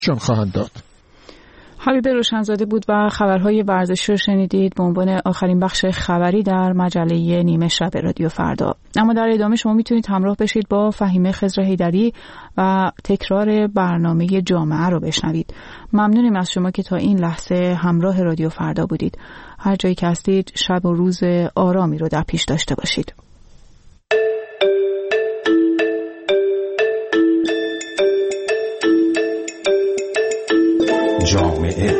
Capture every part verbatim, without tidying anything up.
جان خواهند داد. حبیب روشنزاده بود و خبرهای ورزشی رو شنیدید به عنوان آخرین بخش خبری در مجله نیمه شب رادیو فردا. اما در ادامه شما میتونید همراه بشید با فهیمه خضر حیدری و تکرار برنامه جامعه رو بشنوید. ممنونیم از شما که تا این لحظه همراه رادیو فردا بودید. هر جایی که هستید شب و روز آرامی رو در پیش داشته باشید. جامعه.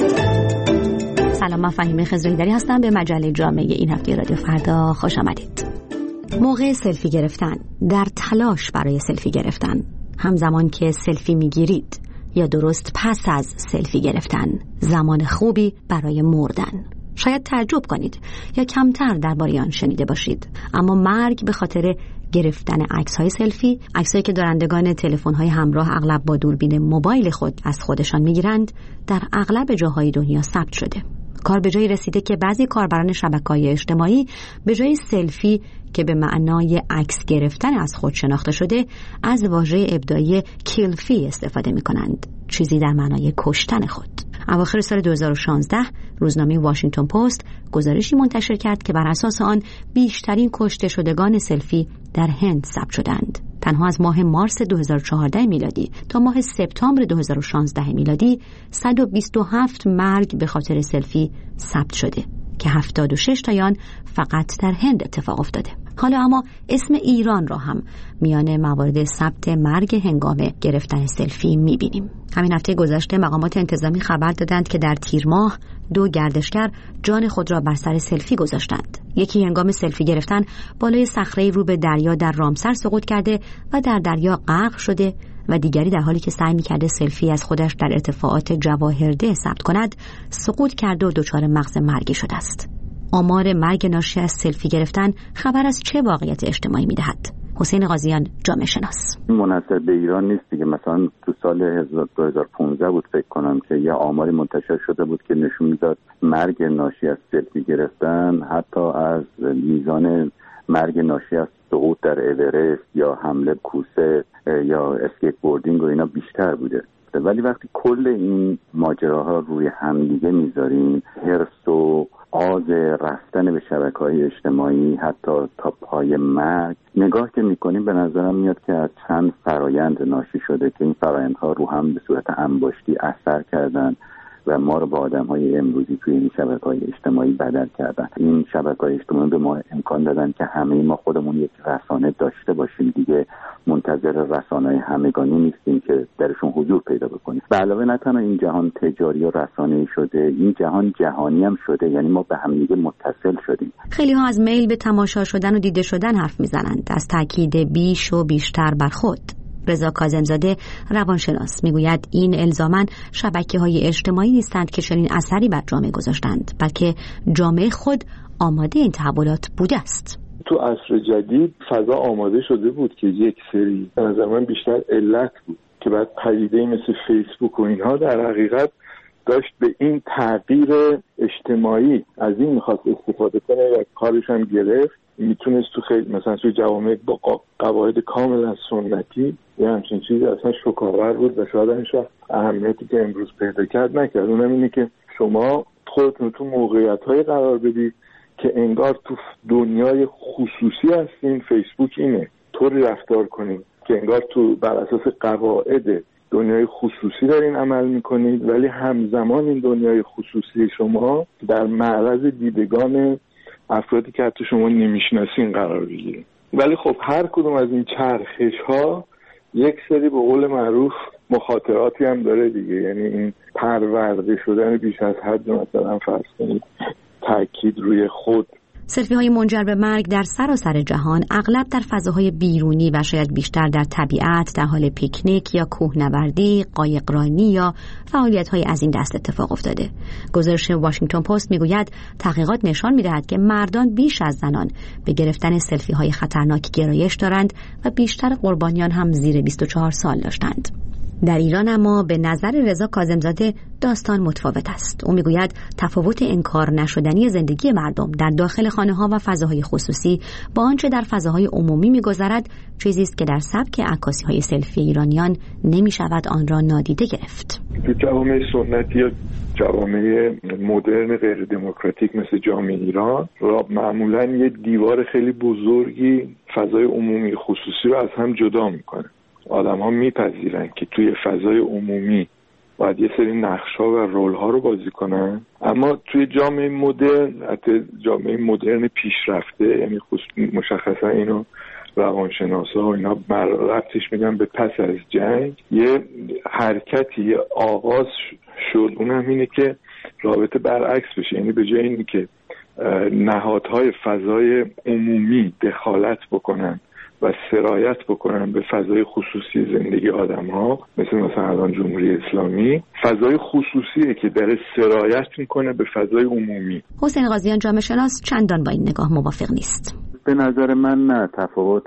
سلام، من فهیمه خضر حیدری هستم. به مجله جامعه این هفته رادیو فردا خوش آمدید. موقع سلفی گرفتن، در تلاش برای سلفی گرفتن، همزمان که سلفی میگیرید یا درست پس از سلفی گرفتن، زمان خوبی برای مردن. شاید تعجب کنید یا کمتر درباره آن شنیده باشید، اما مرگ به خاطر گرفتن عکس‌های سلفی، عکسایی که دارندگان تلفن‌های همراه اغلب با دوربین موبایل خود از خودشان می‌گیرند، در اغلب جاهای دنیا ثبت شده. کار به جایی رسیده که بعضی کاربران شبکه‌های اجتماعی به جای سلفی که به معنای عکس گرفتن از خود شناخته شده، از واژه ابداعی کیلفی استفاده می‌کنند، چیزی در معنای کشتن خود. اواخر سال دو هزار و شانزده روزنامه واشنگتن پست گزارشی منتشر کرد که بر اساس آن بیشترین کشته شدگان سلفی در هند ثبت شدند. تنها از ماه مارس دو هزار و چهارده میلادی تا ماه سپتامبر دو هزار و شانزده میلادی صد و بیست و هفت مرگ به خاطر سلفی ثبت شده که هفتاد و شش تای آن فقط در هند اتفاق افتاده. حالا اما اسم ایران را هم میان موارد ثبت مرگ هنگام گرفتن سلفی میبینیم. همین هفته گذشته مقامات انتظامی خبر دادند که در تیر ماه دو گردشگر جان خود را بر سر سلفی گذاشتند. یکی هنگام سلفی گرفتن بالای صخره رو به دریا در رامسر سقوط کرده و در دریا غرق شده و دیگری در حالی که سعی می‌کرده سلفی از خودش در ارتفاعات جواهرده ثبت کند، سقوط کرده و دچار مغز مرگی شده است. آمار مرگ ناشی از سلفی گرفتن خبر از چه واقعیت اجتماعی می‌دهد؟ حسین قاضیان، جامعه شناس. منحصر به ایران نیست دیگه. مثلا تو سال دو هزار و پانزده بود فکر کنم که یه آماری منتشر شده بود که نشون میداد مرگ ناشی از سلفی گرفتن حتی از میزان مرگ ناشی از سقوط در اورست یا حمله کوسه یا اسکیت بوردینگ و اینا بیشتر بوده. ولی وقتی کل این ماجراها روی هم دیگه میذاریم، حرص و آز رفتن به شبکه‌های اجتماعی حتی تا پای مرگ نگاه که میکنیم، به نظرم میاد که از چند فرایند ناشی شده که این فرایندها رو هم به صورت انباشتی اثر کردن و ما رو با آدم‌های امروزی توی این شبکه‌های اجتماعی بدل کردن. این شبکه‌های اجتماعی به ما امکان دادن که همه ما خودمون یک رسانه داشته باشیم، دیگه منتظر رسانه‌های همگانی نیستیم که درشون حضور پیدا بکنیم. به علاوه نه تنها این جهان تجاری و رسانه‌ای شده، این جهان جهانی هم شده، یعنی ما به هم دیگه متصل شدیم. خیلی ها از میل به تماشا شدن و دیده شدن حرف میزنند، از تاکید بیش و بیشتر بر خود. رضا کاظم‌زاده روانشناس میگوید این الزاماً شبکه‌های اجتماعی نیستند که چنین اثری بر جامعه گذاشتند، بلکه جامعه خود آماده این تحولات بوده است. تو عصر جدید فضا آماده شده بود که یک سری به نظر من بیشتر علت بود که بعد پدیده مثل فیسبوک و اینها در حقیقت داشت به این تغییر اجتماعی از این میخواست استفاده کنه و کارش هم گرفت. میتونست تو خیلی مثلا توی جوامع با قواعد کاملا سنتی یه همچین چیزی اصلا شکارور بود و شاید همیشه اهمیتی که امروز پیدا کرد نکرد. اونم اینه که شما خودتون تو موقعیت‌های قرار بدید که انگار تو دنیای خصوصی هستین. فیسبوک اینه، طوری رفتار کنین که انگار تو بر اساس قواعد دنیای خصوصی دارین عمل میکنید، ولی همزمان این دنیای خصوصی شما در معرض دیدگان افرادی که حتی شما نمیشناسین قرار بگیرید. ولی خب هر کدوم از این چرخش ها یک سری به قول معروف مخاطراتی هم داره دیگه، یعنی این پرورده شدن بیش از حد، مثلا فرض کنید تاکید روی خود. سلفی های منجر به مرگ در سراسر جهان اغلب در فضاهای بیرونی و شاید بیشتر در طبیعت، در حال پیکنیک یا کوهنوردی، قایقرانی یا فعالیت های از این دست اتفاق افتاده. گزارش واشنگتن پست میگوید تحقیقات نشان میدهد که مردان بیش از زنان به گرفتن سلفی های خطرناک گرایش دارند و بیشتر قربانیان هم زیر بیست و چهار سال داشتند. در ایران اما به نظر رضا کاظمزاده داستان متفاوت است. او میگوید تفاوت انکار نشدنی زندگی مردم در داخل خانه‌ها و فضاهای خصوصی با آنچه در فضاهای عمومی می‌گذرد چیزی است که در سبک عکاسی‌های سلفی ایرانیان نمی‌شود آن را نادیده گرفت. تو جوامع سنتی یا جوامع مدرن غیر دموکراتیک مثل جامعه ایران را معمولاً یه دیوار خیلی بزرگی فضای عمومی خصوصی رو از هم جدا می‌کنه. آدم‌ها میپذیرن که توی فضای عمومی باید یه سری نقش‌ها و رول‌ها رو بازی کنن، اما توی جامعه مدرن، حتی جامعه مدرن پیشرفته، یعنی مشخصا اینو روانشناسا و اینا ربطش میدن به پس از جنگ، یه حرکتی یه آغاز شد، اونم اینه که رابطه برعکس بشه. یعنی به جای اینی که نهادهای فضای عمومی دخالت بکنن و سرایت بکنن به فضای خصوصی زندگی آدم‌ها، مثل مثلا الان جمهوری اسلامی، فضای خصوصیه که در سرایت میکنه به فضای عمومی. حسین قاضیان جامعه شناس چندان با این نگاه موافق نیست. به نظر من نه، تفاوت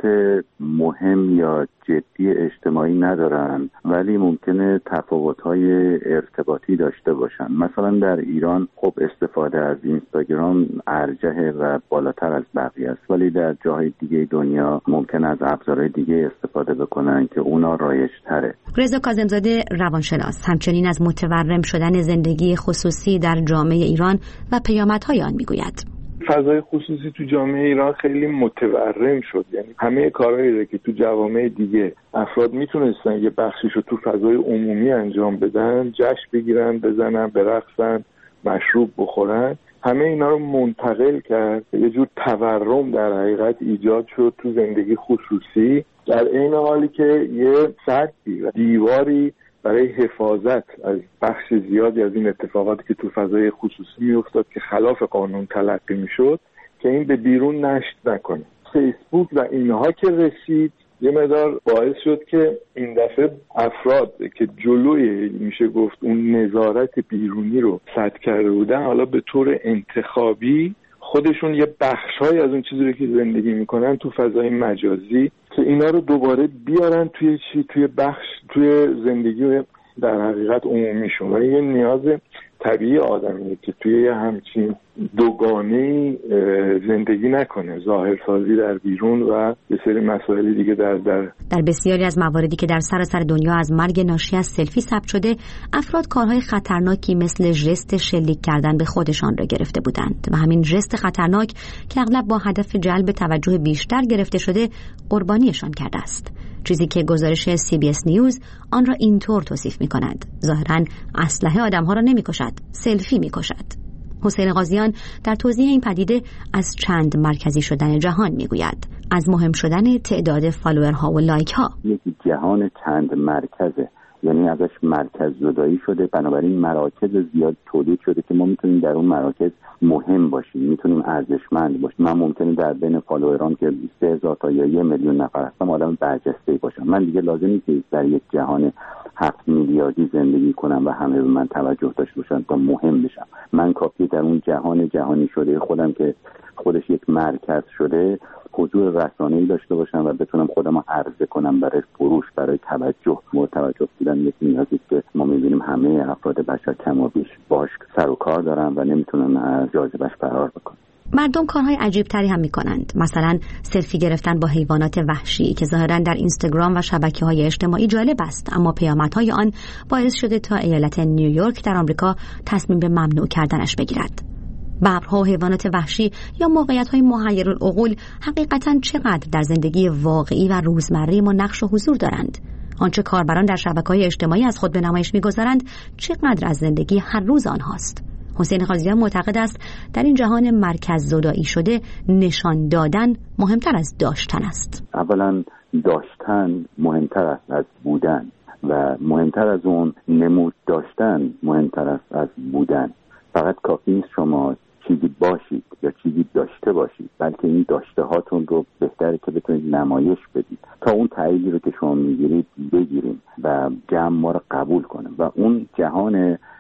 مهم یا جدی اجتماعی ندارن، ولی ممکنه تفاوت‌های ارتباطی داشته باشن. مثلا در ایران خب استفاده از اینستاگرام ارجحه و بالاتر از بقیه است، ولی در جاهای دیگه دنیا ممکن از ابزارهای دیگه استفاده بکنن که اونا رایج‌تره. رضا کاظمزاده روانشناس همچنین از متورم شدن زندگی خصوصی در جامعه ایران و پیامدهای آن میگوید. فضای خصوصی تو جامعه ایران خیلی متورم شد. یعنی همه کارهایی که تو جوامع دیگه افراد میتونستن یه بخشیشو تو فضای عمومی انجام بدن، جشن بگیرن، بزنن، برقصن، مشروب بخورن، همه اینا رو منتقل کرد. یه جور تورم در حقیقت ایجاد شد تو زندگی خصوصی، در عین حالی که یه سدی و دیواری برای حفاظت از بخش زیادی از این اتفاقاتی که تو فضای خصوصی میافتاد که خلاف قانون تلقی میشد که این به بیرون نشت نکنه. فیسبوک و اینها که رسید یه مقدار باعث شد که این دفعه افراد که جلوی میشه گفت اون نظارت بیرونی رو سد کرده بودن، حالا به طور انتخابی خودشون یه بخشای از اون چیزی رو که زندگی میکنن تو فضای مجازی که اینا رو دوباره بیارن توی چی توی بخش توی زندگی در حقیقت عمومیشون. و یه نیاز طبیعی آدمیه که توی یه همچین دوگانه‌ای زندگی نکنه، ظاهرسازی در بیرون و یه سری مسائل دیگه در در در بسیاری از مواردی که در سراسر دنیا از مرگ ناشی از سلفی ثبت شده، افراد کارهای خطرناکی مثل ژست شلیک کردن به خودشان را گرفته بودند و همین ژست خطرناک که اغلب با هدف جلب توجه بیشتر گرفته شده قربانیشان کرده است. چیزی که گزارش سی بی اس نیوز آن را اینطور توصیف می‌کند: ظاهراً اسلحه آدم‌ها را نمی‌کشد، سلفی می‌کشد. حسین قاضیان در توضیح این پدیده از چند مرکزی شدن جهان میگوید، از مهم شدن تعداد فالوورها و لایک‌ها. یکی جهان چند مرکزه، یعنی ازش مرکز زدایی شده، بنابراین مراکز زیاد تولید شده که ما میتونیم در اون مراکز مهم باشیم، میتونیم ارزشمند باشیم. من ممکنه در بین فالوورام که سه هزار تا یا یک میلیون نفر هستم آدم برجسته‌ای باشم. من دیگه لازم نیست که در یک جهان هفت میلیاردی زندگی کنم و همه به من توجه داشته باشن تا مهم بشم. من کافیه در اون جهان جهانی شده خودم که خودش یک مرکز شده حضور رسانه‌ای داشته باشم و بتونم خودم رو عرضه کنم برای فروش، برای توجه. مورد توجه بودن یک نیازی که ما می‌بینیم همه افراد بشر کم و بیش باش سر و کار دارن و نمیتونن از جاذبه‌اش فرار بکنن. مردم کارهای عجیب تری هم میکنند، مثلا سلفی گرفتن با حیوانات وحشی که ظاهرا در اینستاگرام و شبکه‌های اجتماعی جالب است، اما پیامدهای آن باعث شده تا ایالت نیویورک در آمریکا تصمیم به ممنوع کردنش بگیرد. ببرها و حیوانات وحشی یا موقعیت‌های محیرالعقول حقیقتاً چقدر در زندگی واقعی و روزمره ما نقش و حضور دارند؟ آنچه کاربران در شبکه‌های اجتماعی از خود به نمایش می‌گذارند چقدر از زندگی هر روز آنهاست؟ حسین قاضیان معتقد است در این جهان مرکز زدایی شده نشان دادن مهمتر از داشتن است. اولا داشتن مهمتر است از بودن و مهمتر از اون نمود داشتن مهمتر است از بودن. فقط کافی نیست شما چیزی باشید یا چیزی داشته باشید، بلکه این داشته هاتون رو بهتره که بتونید نمایش بدید تا اون تاییدی رو که شما میگیرید بگیرید و جمع ما رو قبول کنه. و اون جهان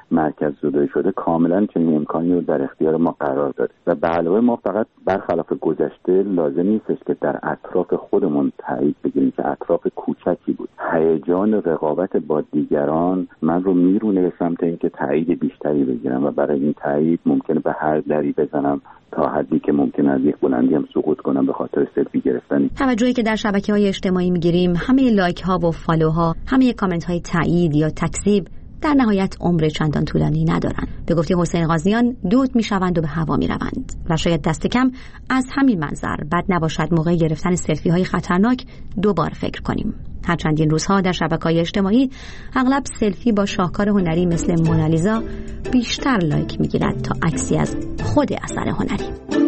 مرکز زدایی شده کاملا چنین امکانی رو در اختیار ما قرار داده و به علاوه ما فقط برخلاف گذشته لازم نیستش که در اطراف خودمون تایید بگیریم که اطراف کوچکی بود. هیجان رقابت با دیگران من رو میرونه به سمت اینکه تایید بیشتری بگیرم و برای این تایید ممکنه به هر دری بزنم تا حدی که ممکنه از یک بلندی هم سقوط کنم به خاطر سلفی گرفتن. توجهی که در شبکه‌های اجتماعی میگیریم، همه لایک ها و فالو ها، همه کامنت های تایید یا تکذیب در نهایت عمر چندان طولانی ندارند. به گفته حسین غازیان دود میشوند و به هوا میروند و شاید دست کم از همین منظر بد نباشد موقع گرفتن سلفی های خطرناک دوبار فکر کنیم. هرچند این روزها در شبکه‌های اجتماعی اغلب سلفی با شاهکار هنری مثل مونالیزا بیشتر لایک میگیرد تا عکسی از خود اثر هنری.